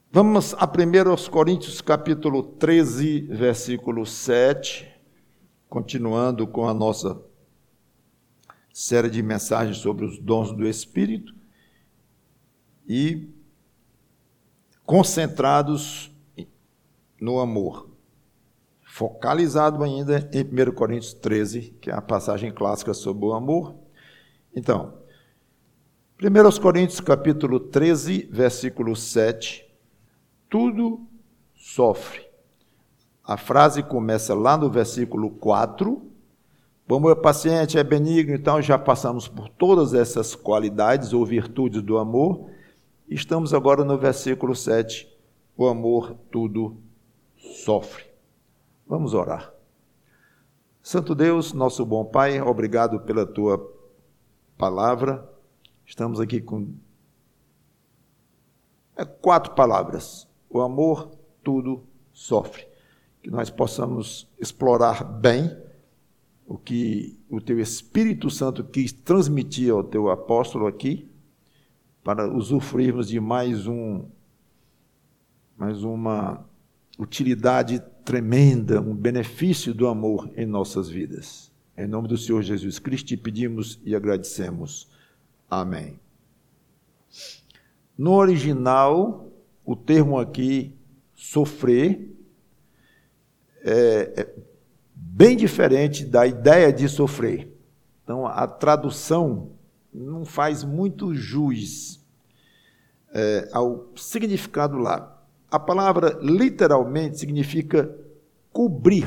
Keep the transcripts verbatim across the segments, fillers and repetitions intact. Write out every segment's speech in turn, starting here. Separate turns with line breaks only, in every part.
Vamos a primeiro aos Coríntios, capítulo treze, versículo sete, continuando com a nossa série de mensagens sobre os dons do Espírito e concentrados no amor, focalizado ainda em primeiro Coríntios treze, que é a passagem clássica sobre o amor. Então, primeiro aos Coríntios, capítulo treze, versículo sete, tudo sofre. A frase começa lá no versículo quatro. O amor é paciente, é benigno, então já passamos por todas essas qualidades ou virtudes do amor. Estamos agora no versículo sete. O amor tudo sofre. Vamos orar. Santo Deus, nosso bom Pai, obrigado pela tua palavra. Estamos aqui com é, quatro palavras. O amor tudo sofre. Que nós possamos explorar bem o que o teu Espírito Santo quis transmitir ao teu apóstolo aqui, para usufruirmos de mais um, mais uma utilidade tremenda, um benefício do amor em nossas vidas. Em nome do Senhor Jesus Cristo, te pedimos e agradecemos. Amém. No original, o termo aqui, sofrer, é, é bem diferente da ideia de sofrer. Então, a tradução não faz muito jus é, ao significado lá. A palavra, literalmente, significa cobrir.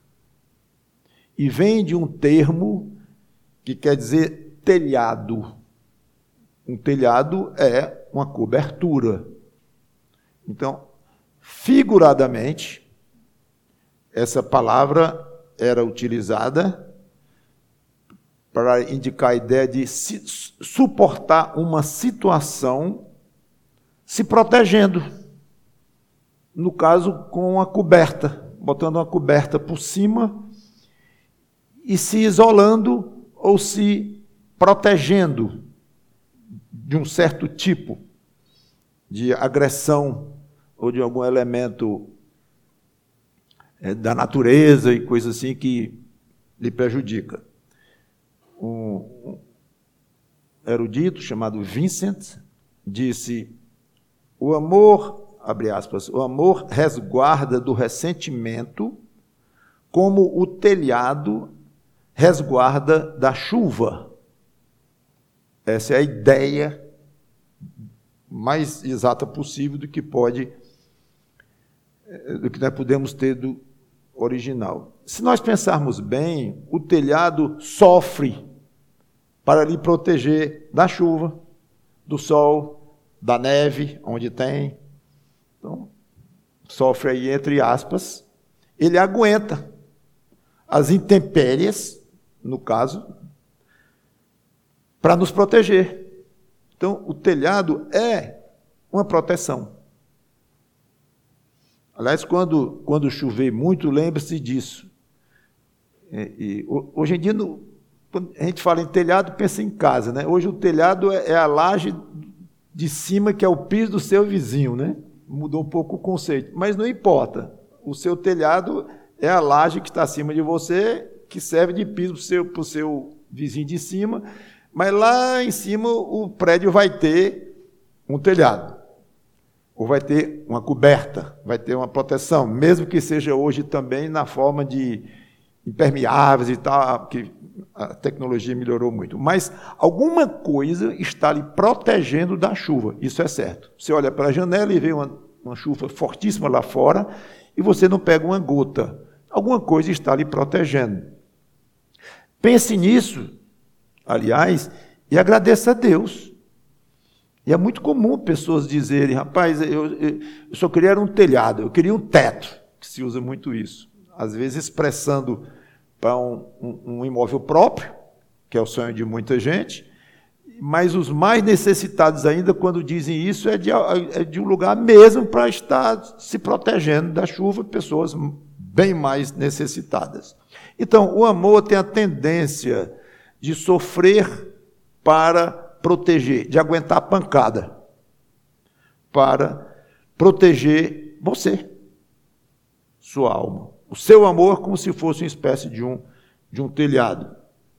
E vem de um termo que quer dizer telhado. Um telhado é uma cobertura. Então, figuradamente, essa palavra era utilizada para indicar a ideia de se, suportar uma situação se protegendo. No caso, com uma coberta, botando uma coberta por cima e se isolando ou se protegendo de um certo tipo de agressão ou de algum elemento é, da natureza e coisa assim que lhe prejudica. Um erudito chamado Vincent disse: o amor, abre aspas, o amor resguarda do ressentimento como o telhado resguarda da chuva. Essa é a ideia mais exata possível do que pode, do que nós podemos ter do original. Se nós pensarmos bem, o telhado sofre para lhe proteger da chuva, do sol, da neve, onde tem. Então, sofre aí entre aspas. Ele aguenta as intempéries, no caso, para nos proteger. Então, o telhado é uma proteção. Aliás, quando, quando chover muito, lembre-se disso. E, e, hoje em dia, no, quando a gente fala em telhado, pensa em casa, né? Hoje o telhado é, é a laje de cima, que é o piso do seu vizinho, né? Mudou um pouco o conceito. Mas não importa. O seu telhado é a laje que está acima de você, que serve de piso para o seu, para o seu vizinho de cima. Mas lá em cima o prédio vai ter um telhado, ou vai ter uma coberta, vai ter uma proteção, mesmo que seja hoje também na forma de impermeáveis e tal, que a tecnologia melhorou muito. Mas alguma coisa está lhe protegendo da chuva, isso é certo. Você olha para a janela e vê uma, uma chuva fortíssima lá fora e você não pega uma gota. Alguma coisa está lhe protegendo. Pense nisso, aliás, e agradeça a Deus. E é muito comum pessoas dizerem: rapaz, eu, eu, eu só queria um telhado, eu queria um teto, que se usa muito isso. Às vezes expressando para um, um, um imóvel próprio, que é o sonho de muita gente, mas os mais necessitados ainda, quando dizem isso, é de, é de um lugar mesmo para estar se protegendo da chuva, pessoas bem mais necessitadas. Então, o amor tem a tendência de sofrer para proteger, de aguentar a pancada, para proteger você, sua alma. O seu amor como se fosse uma espécie de um, de um telhado.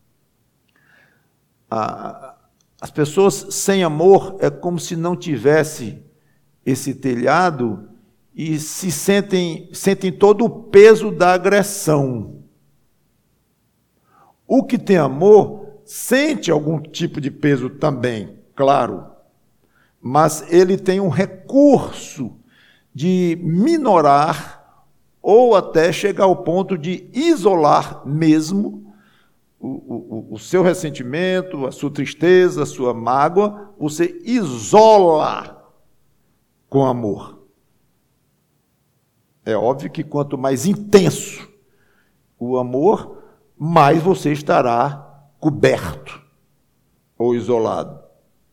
Ah, as pessoas sem amor é como se não tivesse esse telhado e se sentem, sentem todo o peso da agressão. O que tem amor sente algum tipo de peso também, claro, mas ele tem um recurso de minorar ou até chegar ao ponto de isolar mesmo o, o, o seu ressentimento, a sua tristeza, a sua mágoa, você isola com amor. É óbvio que quanto mais intenso o amor, mais você estará coberto ou isolado.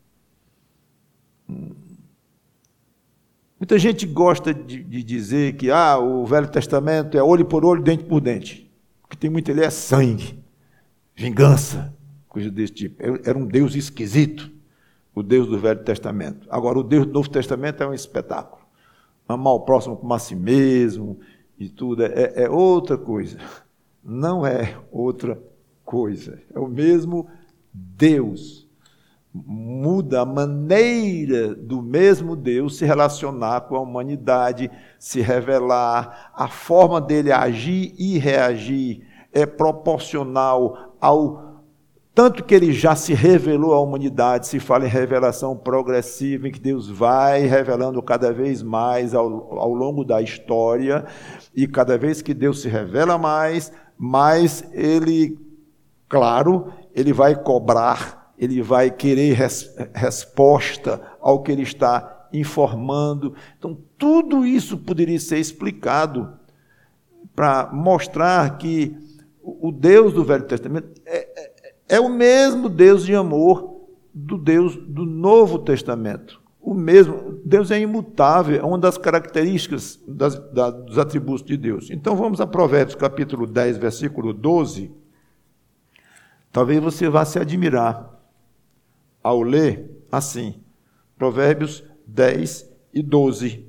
Muita gente gosta de, de dizer que ah, o Velho Testamento é olho por olho, dente por dente. O que tem muito ali é sangue, vingança, coisa desse tipo. Era um Deus esquisito, o Deus do Velho Testamento. Agora, o Deus do Novo Testamento é um espetáculo. Amar o próximo como a si mesmo e tudo, é, é outra coisa. Não é outra coisa. É o mesmo Deus. Muda a maneira do mesmo Deus se relacionar com a humanidade, se revelar, a forma dele agir e reagir é proporcional ao tanto que ele já se revelou à humanidade. Se fala em revelação progressiva, em que Deus vai revelando cada vez mais ao, ao longo da história, e cada vez que Deus se revela mais, mais ele, claro, ele vai cobrar, ele vai querer res, resposta ao que ele está informando. Então, tudo isso poderia ser explicado para mostrar que o Deus do Velho Testamento é, é, é o mesmo Deus de amor do Deus do Novo Testamento. O mesmo. Deus é imutável, é uma das características das, da, dos atributos de Deus. Então, vamos a Provérbios, capítulo dez, versículo doze. Talvez você vá se admirar ao ler assim, Provérbios dez e doze.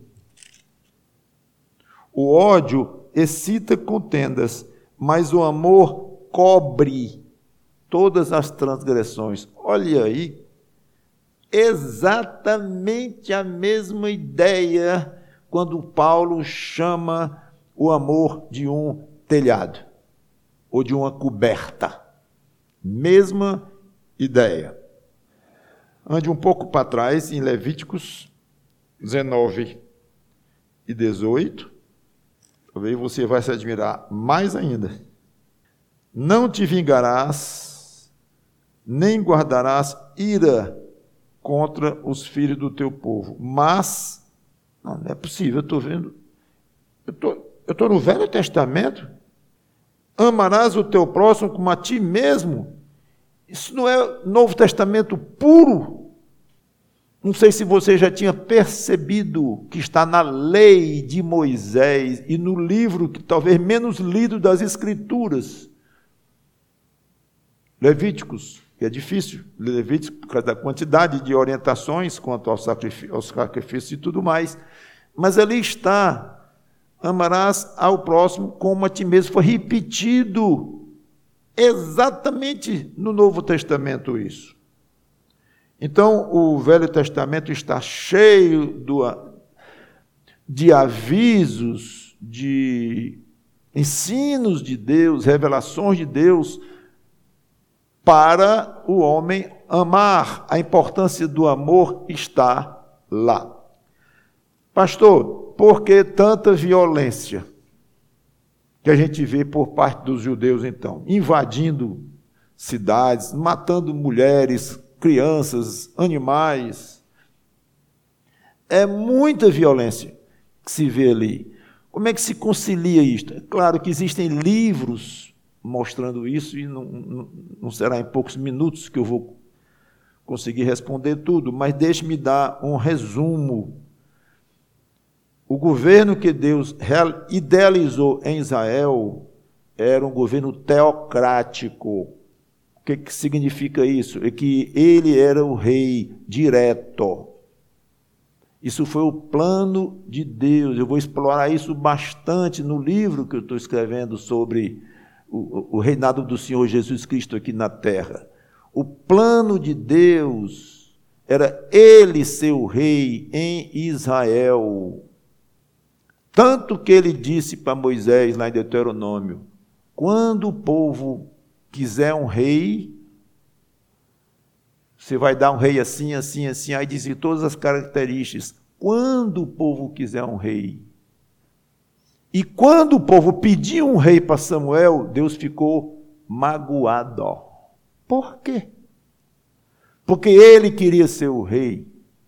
O ódio excita contendas, mas o amor cobre todas as transgressões. Olha aí, exatamente a mesma ideia quando Paulo chama o amor de um telhado ou de uma coberta. Mesma ideia. Ande um pouco para trás, em Levíticos dezenove e dezoito. Talvez você vai se admirar mais ainda. Não te vingarás, nem guardarás ira contra os filhos do teu povo. Mas, não, não é possível, eu estou vendo, eu estou eu estou no Velho Testamento. Amarás o teu próximo como a ti mesmo. Isso não é Novo Testamento puro? Não sei se você já tinha percebido que está na lei de Moisés e no livro que talvez menos lido das Escrituras. Levíticos, que é difícil, Levíticos, por causa da quantidade de orientações quanto aos sacrifícios, aos sacrifícios e tudo mais. Mas ali está, amarás ao próximo como a ti mesmo. Foi repetido exatamente no Novo Testamento isso. Então, o Velho Testamento está cheio do, de avisos, de ensinos de Deus, revelações de Deus, para o homem amar. A importância do amor está lá. Pastor, por que tanta violência que a gente vê por parte dos judeus, então? Invadindo cidades, matando mulheres, crianças, animais. É muita violência que se vê ali. Como é que se concilia isto? É claro que existem livros mostrando isso, e não, não, não será em poucos minutos que eu vou conseguir responder tudo, mas deixe-me dar um resumo. O governo que Deus idealizou em Israel era um governo teocrático. O que, que significa isso? É que ele era o rei direto. Isso foi o plano de Deus. Eu vou explorar isso bastante no livro que eu estou escrevendo sobre o, o reinado do Senhor Jesus Cristo aqui na terra. O plano de Deus era ele ser o rei em Israel. Tanto que ele disse para Moisés, lá em Deuteronômio, quando o povo quiser um rei, você vai dar um rei assim, assim, assim, aí dizia todas as características. Quando o povo quiser um rei. E quando o povo pediu um rei para Samuel, Deus ficou magoado. Por quê? Porque ele queria ser o rei.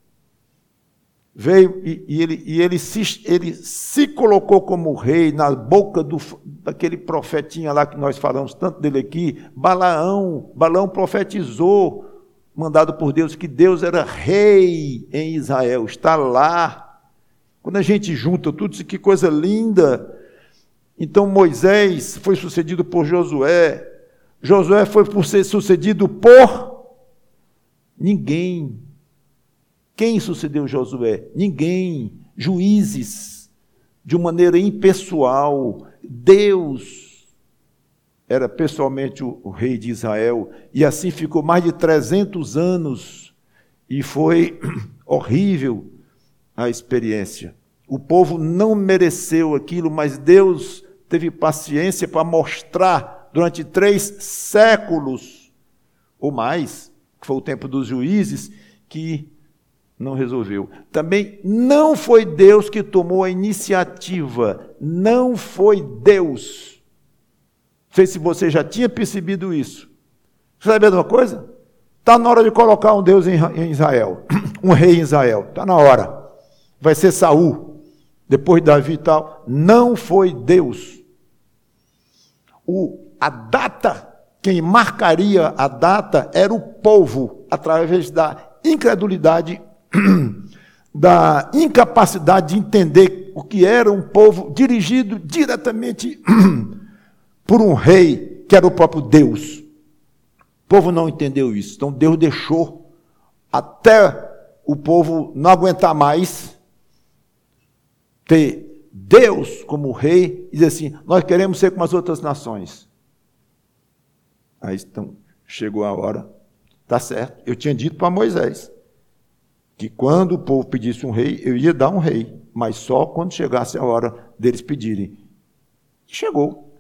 Veio e, e, ele, e ele, se, ele se colocou como rei na boca do, daquele profetinha lá que nós falamos tanto dele aqui, Balaão. Balaão profetizou, mandado por Deus, que Deus era rei em Israel, está lá. Quando a gente junta tudo isso, que coisa linda. Então Moisés foi sucedido por Josué, Josué foi por ser sucedido por ninguém. Quem sucedeu Josué? Ninguém. Juízes, de uma maneira impessoal. Deus era pessoalmente o, o rei de Israel, e assim ficou mais de trezentos anos, e foi horrível a experiência. O povo não mereceu aquilo, mas Deus teve paciência para mostrar durante três séculos ou mais, que foi o tempo dos juízes, que não resolveu. Também não foi Deus que tomou a iniciativa, não foi Deus. Não sei se você já tinha percebido isso. Sabe a mesma coisa? Está na hora de colocar um Deus em Israel, um rei em Israel, está na hora. Vai ser Saul, depois Davi e tal. Não foi Deus. O, a data, quem marcaria a data era o povo, através da incredulidade, da incapacidade de entender o que era um povo dirigido diretamente por um rei, que era o próprio Deus. O povo não entendeu isso, então Deus deixou até o povo não aguentar mais ter Deus como rei e dizer assim, nós queremos ser como as outras nações. Aí então, chegou a hora, tá certo, eu tinha dito para Moisés, que quando o povo pedisse um rei, eu ia dar um rei, mas só quando chegasse a hora deles pedirem. E chegou.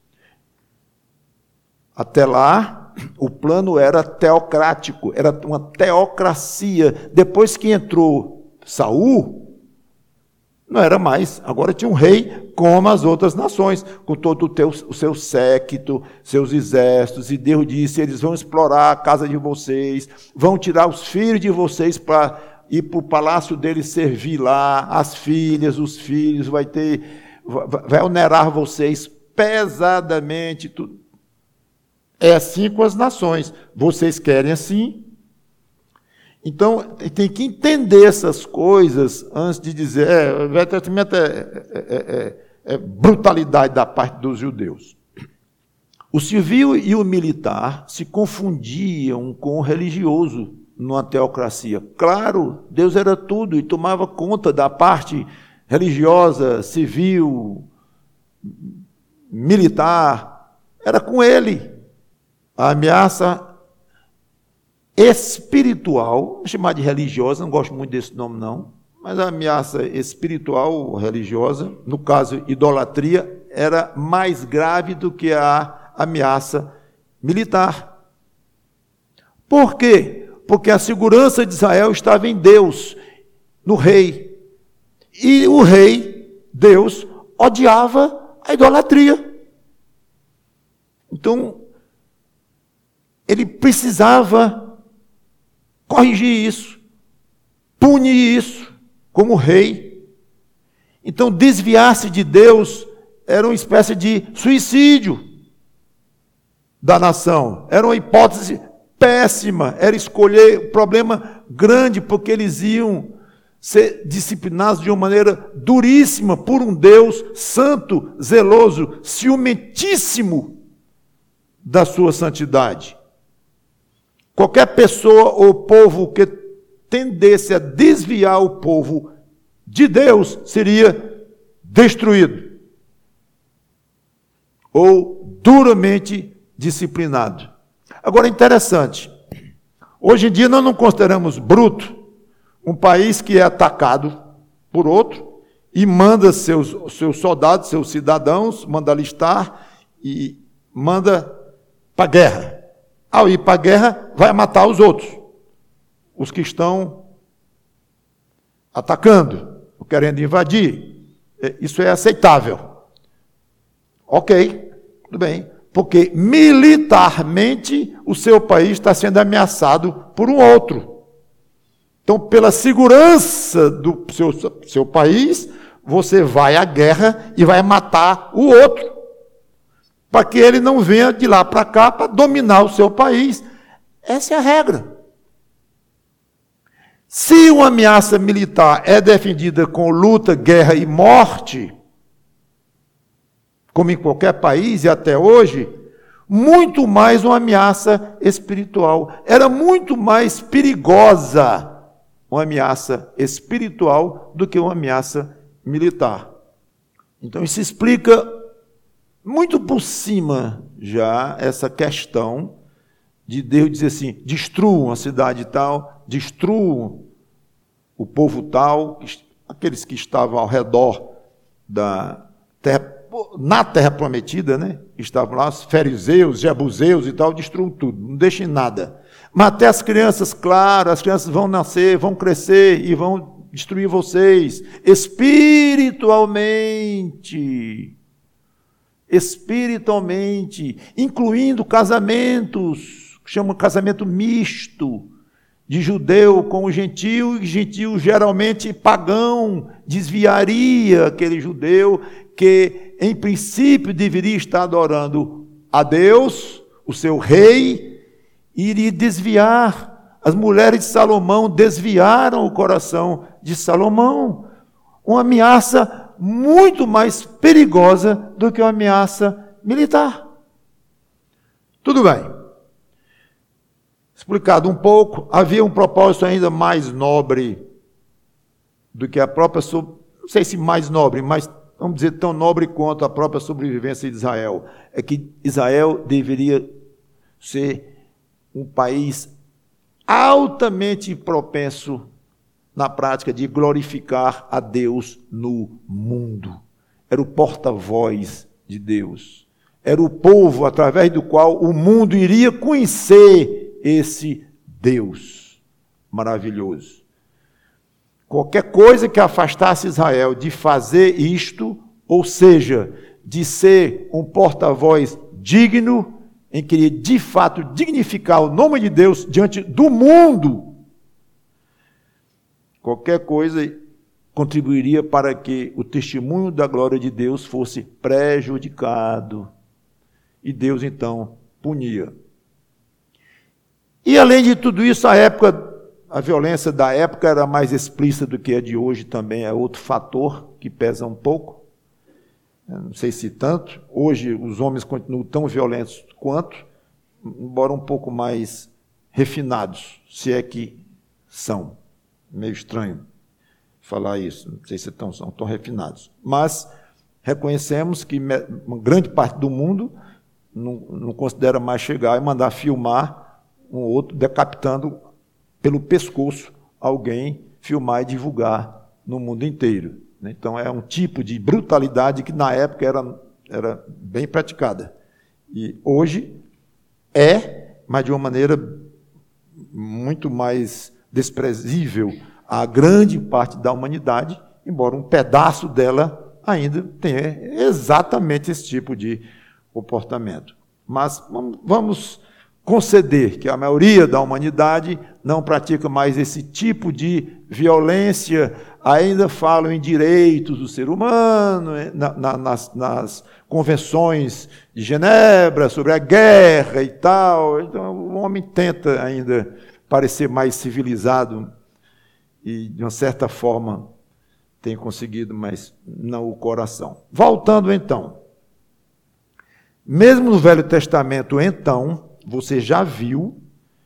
Até lá, o plano era teocrático, era uma teocracia. Depois que entrou Saul, não era mais. Agora tinha um rei como as outras nações, com todo o, teu, o seu séquito, seus exércitos, e Deus disse, eles vão explorar a casa de vocês, vão tirar os filhos de vocês para ir para o palácio deles servir lá, as filhas, os filhos, vai ter, vai onerar vocês pesadamente. Tudo. É assim com as nações. Vocês querem assim? Então, tem que entender essas coisas antes de dizer, é, o Velho Testamento é, é, é, é brutalidade da parte dos judeus. O civil e o militar se confundiam com o religioso numa teocracia. Claro, Deus era tudo e tomava conta da parte religiosa, civil, militar. Era com ele. A ameaça espiritual, vou chamar de religiosa, não gosto muito desse nome não, mas a ameaça espiritual, religiosa, no caso idolatria, era mais grave do que a ameaça militar. Por quê? Porque a segurança de Israel estava em Deus, no rei. E o rei, Deus, odiava a idolatria. Então, ele precisava corrigir isso, punir isso, como rei. Então, desviar-se de Deus era uma espécie de suicídio da nação. Era uma hipótese péssima, era escolher um problema grande, porque eles iam ser disciplinados de uma maneira duríssima por um Deus santo, zeloso, ciumentíssimo da sua santidade. Qualquer pessoa ou povo que tendesse a desviar o povo de Deus, seria destruído ou duramente disciplinado. Agora, interessante, hoje em dia nós não consideramos bruto um país que é atacado por outro e manda seus, seus soldados, seus cidadãos, manda alistar e manda para a guerra. Ao ir para a guerra, vai matar os outros, os que estão atacando, querendo invadir. Isso é aceitável. Ok, tudo bem. Porque militarmente o seu país está sendo ameaçado por um outro. Então, pela segurança do seu, seu país, você vai à guerra e vai matar o outro, para que ele não venha de lá para cá para dominar o seu país. Essa é a regra. Se uma ameaça militar é defendida com luta, guerra e morte, como em qualquer país e até hoje, muito mais uma ameaça espiritual. Era muito mais perigosa uma ameaça espiritual do que uma ameaça militar. Então isso explica muito por cima já essa questão de Deus dizer assim, destruam a cidade tal, destruam o povo tal, aqueles que estavam ao redor da terra, na terra prometida, né? Estavam lá, os fariseus, jebuseus e tal, destruam tudo, não deixem nada. Mas até as crianças, claro, as crianças vão nascer, vão crescer e vão destruir vocês espiritualmente. Espiritualmente, incluindo casamentos, que chamam casamento misto, de judeu com o gentio, e gentio geralmente pagão, desviaria aquele judeu que, em princípio, deveria estar adorando a Deus, o seu rei, e iria desviar. As mulheres de Salomão desviaram o coração de Salomão. Uma ameaça muito mais perigosa do que uma ameaça militar. Tudo bem. Explicado um pouco, havia um propósito ainda mais nobre do que a própria, não sei se mais nobre, mas vamos dizer tão nobre quanto a própria sobrevivência de Israel. É que Israel deveria ser um país altamente propenso na prática de glorificar a Deus no mundo. Era o porta-voz de Deus. Era o povo através do qual o mundo iria conhecer esse Deus maravilhoso. Qualquer coisa que afastasse Israel de fazer isto, ou seja, de ser um porta-voz digno, em que de fato dignificar o nome de Deus diante do mundo, qualquer coisa contribuiria para que o testemunho da glória de Deus fosse prejudicado. E Deus, então, punia. E, além de tudo isso, a época, a violência da época era mais explícita do que a de hoje também. É outro fator que pesa um pouco. Eu não sei se tanto. Hoje, os homens continuam tão violentos quanto, embora um pouco mais refinados, se é que são. Meio estranho falar isso, não sei se tão, são tão refinados. Mas reconhecemos que uma grande parte do mundo não, não considera mais chegar e mandar filmar um outro decapitando pelo pescoço alguém, filmar e divulgar no mundo inteiro. Então é um tipo de brutalidade que na época era, era bem praticada. E hoje é, mas de uma maneira muito mais desprezível a grande parte da humanidade, embora um pedaço dela ainda tenha exatamente esse tipo de comportamento. Mas vamos conceder que a maioria da humanidade não pratica mais esse tipo de violência, ainda falam em direitos do ser humano, na, na, nas, nas convenções de Genebra sobre a guerra e tal. Então, o homem tenta ainda parecer mais civilizado e, de uma certa forma, tem conseguido, mas não o coração. Voltando, então. Mesmo no Velho Testamento, então, você já viu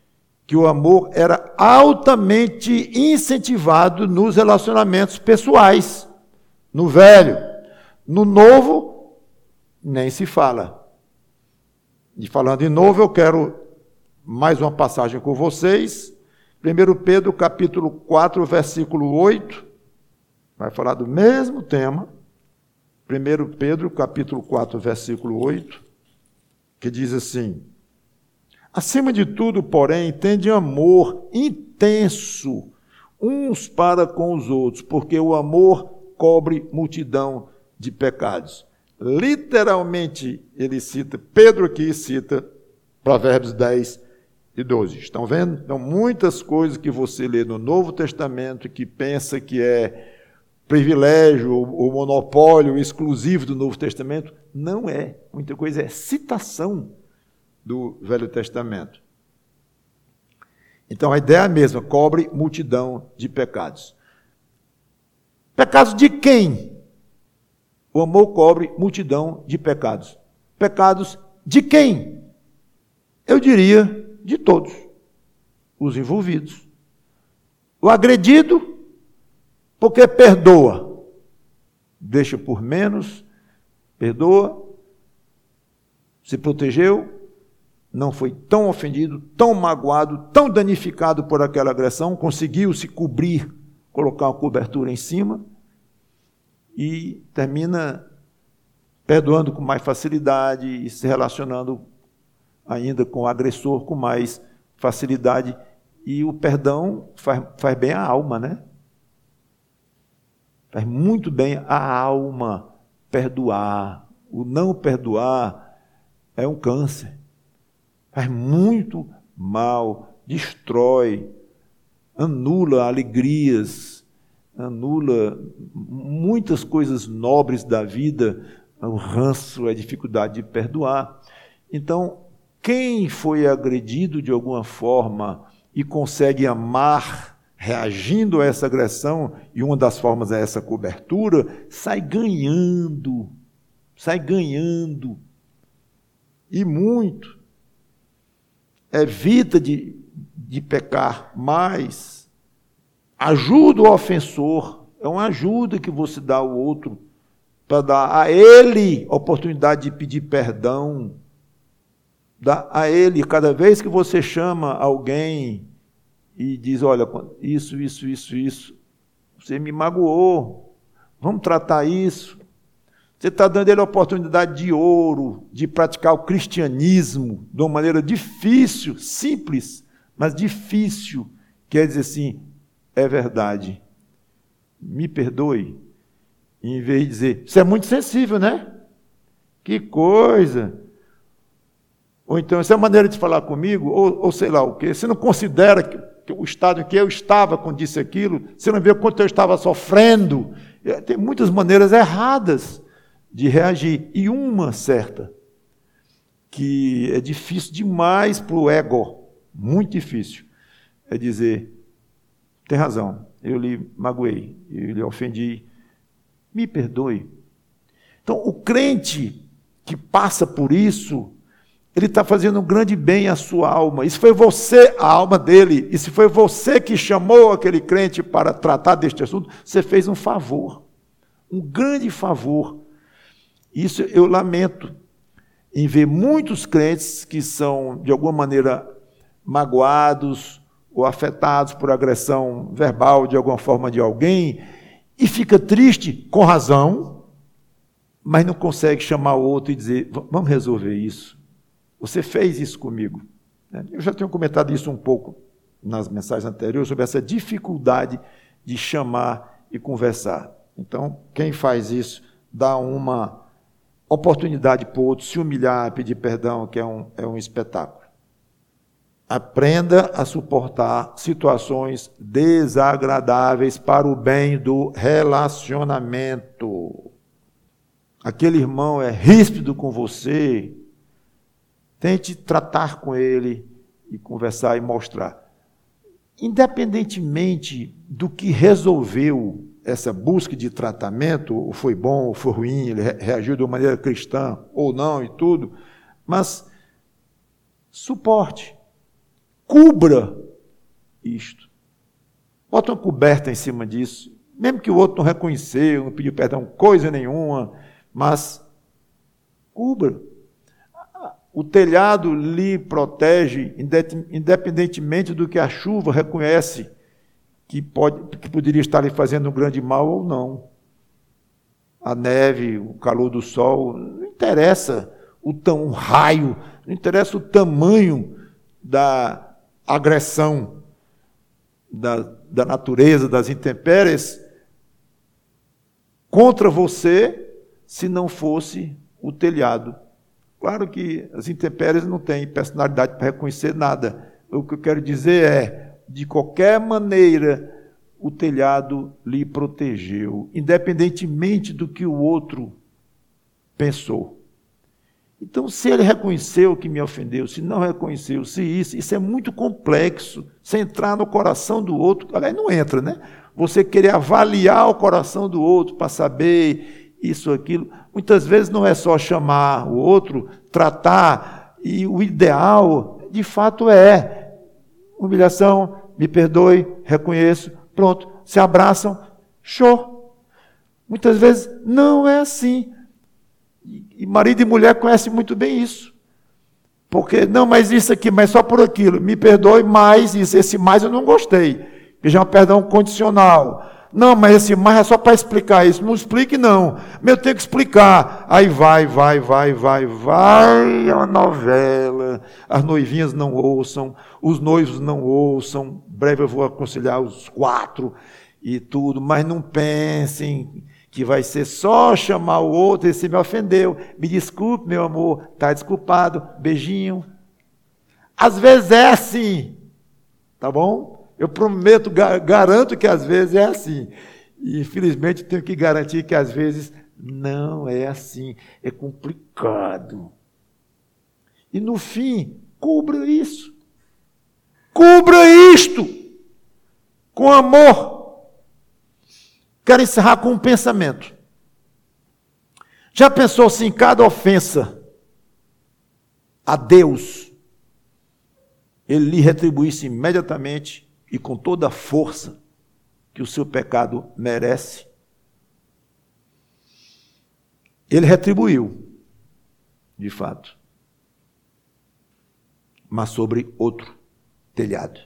que o amor era altamente incentivado nos relacionamentos pessoais, no Velho. No Novo, nem se fala. E falando em Novo, eu quero mais uma passagem com vocês. primeiro Pedro, capítulo quatro, versículo oito, vai falar do mesmo tema. primeiro Pedro, capítulo quatro, versículo oito, que diz assim: acima de tudo, porém, tende amor intenso uns para com os outros, porque o amor cobre multidão de pecados. Literalmente, ele cita, Pedro aqui cita Provérbios dez e doze. Estão vendo? Então, muitas coisas que você lê no Novo Testamento, que pensa que é privilégio ou monopólio exclusivo do Novo Testamento, não é. Muita coisa é citação do Velho Testamento. Então, a ideia é a mesma, cobre multidão de pecados. Pecados de quem? O amor cobre multidão de pecados. Pecados de quem? Eu diria, de todos os envolvidos. O agredido, porque perdoa. Deixa por menos, perdoa, se protegeu, não foi tão ofendido, tão magoado, tão danificado por aquela agressão, conseguiu se cobrir, colocar uma cobertura em cima e termina perdoando com mais facilidade e se relacionando ainda com o agressor com mais facilidade. E o perdão faz, faz bem à alma, né? Faz muito bem à alma perdoar. O não perdoar é um câncer. Faz muito mal, destrói, anula alegrias, anula muitas coisas nobres da vida, o ranço, a dificuldade de perdoar. Então, quem foi agredido de alguma forma e consegue amar reagindo a essa agressão, e uma das formas é essa cobertura, sai ganhando, sai ganhando, e muito. Evita de, de pecar mais, ajuda o ofensor, é uma ajuda que você dá ao outro, para dar a ele a oportunidade de pedir perdão, dá a ele, cada vez que você chama alguém e diz, olha, isso, isso, isso, isso, você me magoou, vamos tratar isso. Você está dando ele a oportunidade de ouro, de praticar o cristianismo de uma maneira difícil, simples, mas difícil. Quer dizer assim, é verdade, me perdoe. Em vez de dizer, você é muito sensível, né? Que coisa. Ou então, essa é a maneira de falar comigo, ou, ou sei lá o quê. Você não considera que, que o estado em que eu estava quando disse aquilo, você não vê o quanto eu estava sofrendo. Tem muitas maneiras erradas de reagir. E uma certa, que é difícil demais para o ego, muito difícil, é dizer, tem razão, eu lhe magoei, eu lhe ofendi, me perdoe. Então, o crente que passa por isso, ele está fazendo um grande bem à sua alma. E se foi você, a alma dele, e se foi você que chamou aquele crente para tratar deste assunto, você fez um favor, um grande favor. Isso eu lamento, em ver muitos crentes que são, de alguma maneira, magoados ou afetados por agressão verbal de alguma forma de alguém, e fica triste, com razão, mas não consegue chamar o outro e dizer, vamos resolver isso. Você fez isso comigo. Eu já tenho comentado isso um pouco nas mensagens anteriores, sobre essa dificuldade de chamar e conversar. Então, quem faz isso, dá uma oportunidade para o outro se humilhar, pedir perdão, que é um, é um espetáculo. Aprenda a suportar situações desagradáveis para o bem do relacionamento. Aquele irmão é ríspido com você, tente tratar com ele e conversar e mostrar. Independentemente do que resolveu essa busca de tratamento, ou foi bom, ou foi ruim, ele reagiu de uma maneira cristã, ou não, e tudo, mas suporte, cubra isto. Bota uma coberta em cima disso, mesmo que o outro não reconheceu, não pediu perdão, coisa nenhuma, mas cubra. O telhado lhe protege, independentemente do que a chuva reconhece que, pode, que poderia estar lhe fazendo um grande mal ou não. A neve, o calor do sol, não interessa o tão um raio, não interessa o tamanho da agressão da, da natureza, das intempéries, contra você, se não fosse o telhado. Claro que as intempéries não têm personalidade para reconhecer nada. O que eu quero dizer é, de qualquer maneira, o telhado lhe protegeu, independentemente do que o outro pensou. Então, se ele reconheceu que me ofendeu, se não reconheceu, se isso, isso é muito complexo. Se entrar no coração do outro, aliás, não entra, né? Você querer avaliar o coração do outro para saber isso, aquilo. Muitas vezes não é só chamar o outro, tratar, e o ideal, de fato, é humilhação, me perdoe, reconheço, pronto, se abraçam, show. Muitas vezes não é assim. E marido e mulher conhecem muito bem isso. Porque, não, mas isso aqui, mas só por aquilo, me perdoe, mais isso, esse mais eu não gostei, que já é um perdão condicional. Não, mas esse mais é só para explicar isso. Não explique, não. Eu tenho que explicar. Aí vai, vai, vai, vai, vai a novela. As noivinhas não ouçam, os noivos não ouçam. Em breve eu vou aconselhar os quatro e tudo, mas não pensem que vai ser só chamar o outro e se me ofendeu. Me desculpe, meu amor, está desculpado, beijinho. Às vezes é assim, tá bom? Eu prometo, garanto que às vezes é assim. E infelizmente tenho que garantir que às vezes não é assim. É complicado. E no fim, cubra isso. Cubra isto com amor. Quero encerrar com um pensamento. Já pensou se em cada ofensa a Deus, Ele lhe retribuísse imediatamente e com toda a força que o seu pecado merece? Ele retribuiu, de fato, mas sobre outro telhado.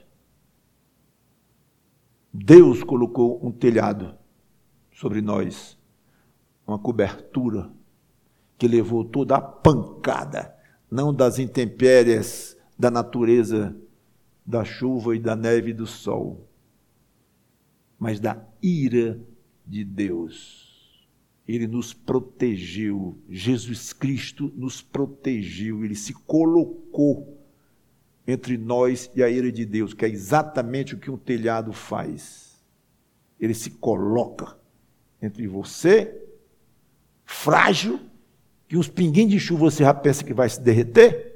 Deus colocou um telhado sobre nós, uma cobertura que levou toda a pancada, não das intempéries da natureza, da chuva e da neve e do sol, mas da ira de Deus. Ele nos protegeu, Jesus Cristo nos protegeu, Ele se colocou entre nós e a ira de Deus, que é exatamente o que um telhado faz. Ele se coloca entre você, frágil, que uns pinguinhos de chuva você já pensa que vai se derreter,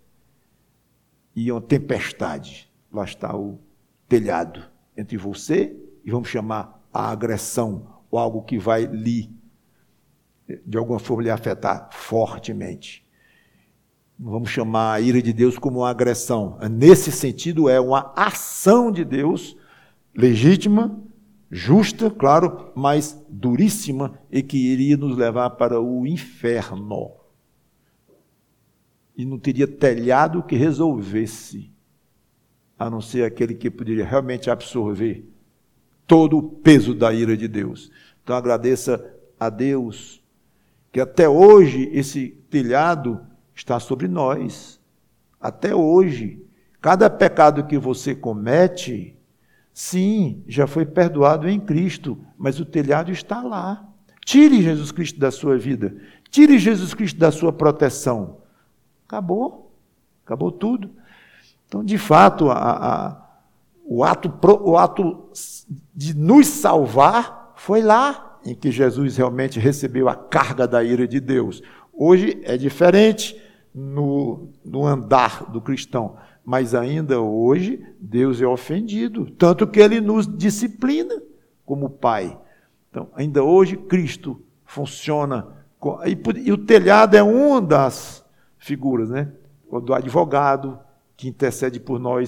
e uma tempestade. Lá está o telhado entre você e vamos chamar a agressão, ou algo que vai lhe, de alguma forma, lhe afetar fortemente. Vamos chamar a ira de Deus como uma agressão. Nesse sentido, é uma ação de Deus legítima, justa, claro, mas duríssima e que iria nos levar para o inferno. E não teria telhado que resolvesse, a não ser aquele que poderia realmente absorver todo o peso da ira de Deus. Então agradeça a Deus que até hoje esse telhado está sobre nós. Até hoje. Cada pecado que você comete, sim, já foi perdoado em Cristo, mas o telhado está lá. Tire Jesus Cristo da sua vida. Tire Jesus Cristo da sua proteção. Acabou. Acabou tudo. Então, de fato, a, a, o, ato, o ato de nos salvar foi lá em que Jesus realmente recebeu a carga da ira de Deus. Hoje é diferente no, no andar do cristão, mas ainda hoje Deus é ofendido, tanto que Ele nos disciplina como Pai. Então, ainda hoje Cristo funciona, com, e, e o telhado é uma das figuras, né? O do advogado que intercede por nós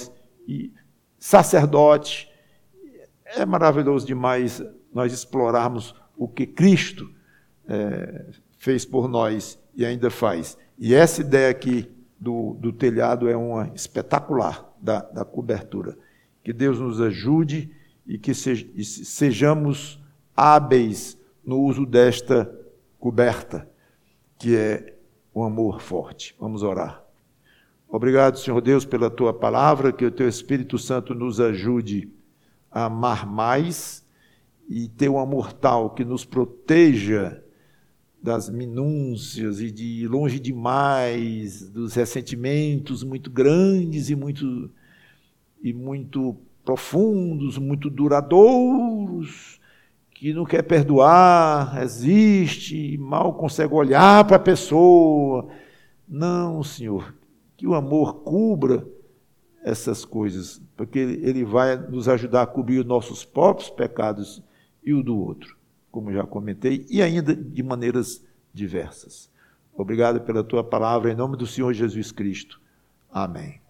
e sacerdote. É maravilhoso demais nós explorarmos o que Cristo é, fez por nós e ainda faz. E essa ideia aqui do, do telhado é uma espetacular da, da cobertura. Que Deus nos ajude e que sej, e sejamos hábeis no uso desta coberta, que é o amor forte. Vamos orar. Obrigado, Senhor Deus, pela Tua palavra, que o Teu Espírito Santo nos ajude a amar mais e ter um amor tal que nos proteja das minúcias e de ir longe demais, dos ressentimentos muito grandes e muito, e muito profundos, muito duradouros, que não quer perdoar, resiste, mal consegue olhar para a pessoa. Não, Senhor, que o amor cubra essas coisas, porque ele vai nos ajudar a cobrir os nossos próprios pecados e o do outro, como já comentei, e ainda de maneiras diversas. Obrigado pela Tua palavra, em nome do Senhor Jesus Cristo. Amém.